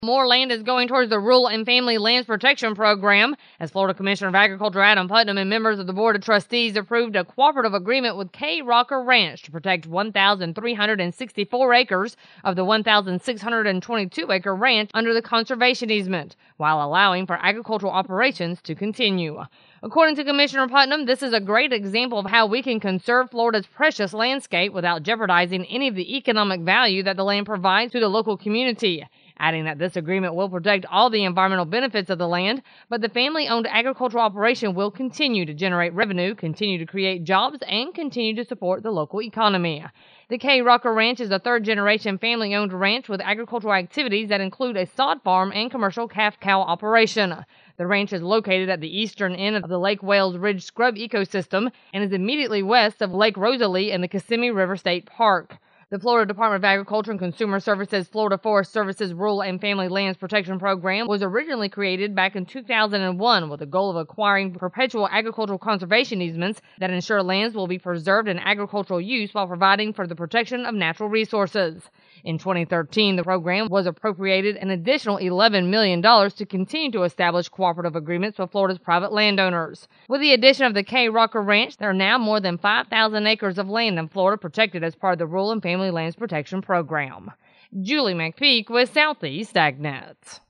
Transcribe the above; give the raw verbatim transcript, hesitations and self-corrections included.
More land is going towards the Rural and Family Lands Protection Program, as Florida Commissioner of Agriculture Adam Putnam and members of the Board of Trustees approved a cooperative agreement with K. Rocker Ranch to protect one thousand three hundred sixty-four acres of the one thousand six hundred twenty-two acre ranch under the conservation easement, while allowing for agricultural operations to continue. According to Commissioner Putnam, this is a great example of how we can conserve Florida's precious landscape without jeopardizing any of the economic value that the land provides to the local community, adding that this agreement will protect all the environmental benefits of the land, but the family-owned agricultural operation will continue to generate revenue, continue to create jobs, and continue to support the local economy. The K. Rocker Ranch is a third-generation family-owned ranch with agricultural activities that include a sod farm and commercial calf-cow operation. The ranch is located at the eastern end of the Lake Wales Ridge Scrub ecosystem and is immediately west of Lake Rosalie and the Kissimmee River State Park. The Florida Department of Agriculture and Consumer Services Florida Forest Services Rural and Family Lands Protection Program was originally created back in two thousand one with the goal of acquiring perpetual agricultural conservation easements that ensure lands will be preserved in agricultural use while providing for the protection of natural resources. In twenty thirteen, the program was appropriated an additional eleven million dollars to continue to establish cooperative agreements with Florida's private landowners. With the addition of the K. Rocker Ranch, there are now more than five thousand acres of land in Florida protected as part of the Rural and Family Lands Protection Program. Julie McPeak with Southeast AgNet.